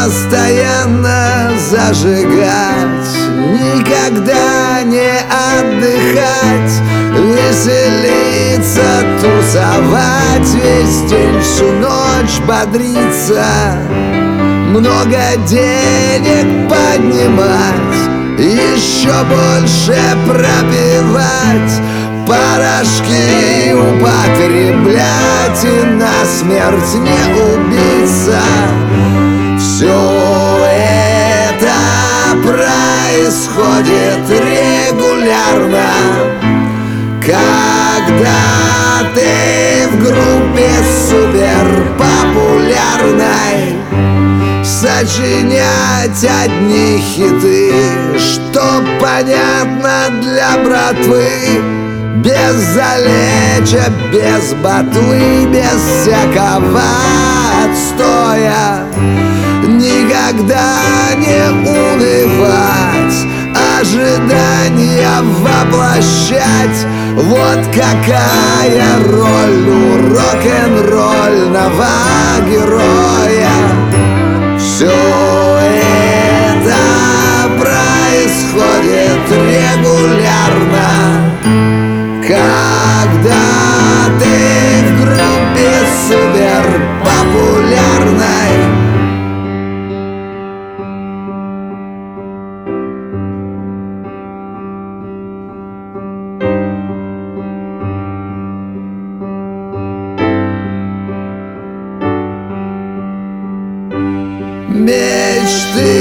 постоянно зажигать, никогда не отдыхать, веселиться, тусовать, весь день, всю ночь бодриться, много денег поднимать, еще больше пропивать, порошки употреблять и на смерть не убиться. Все это происходит регулярно, когда ты в группе суперпопулярной. Сочинять одни хиты, что понятно для братвы, без залеча, без ботвы, без всякого отстоя. Никогда не унывать, ожидания воплощать. Вот какая роль у рок-н-ролльного героя. Все это происходит регулярно, когда ты в группе суперпопулярной. Мечты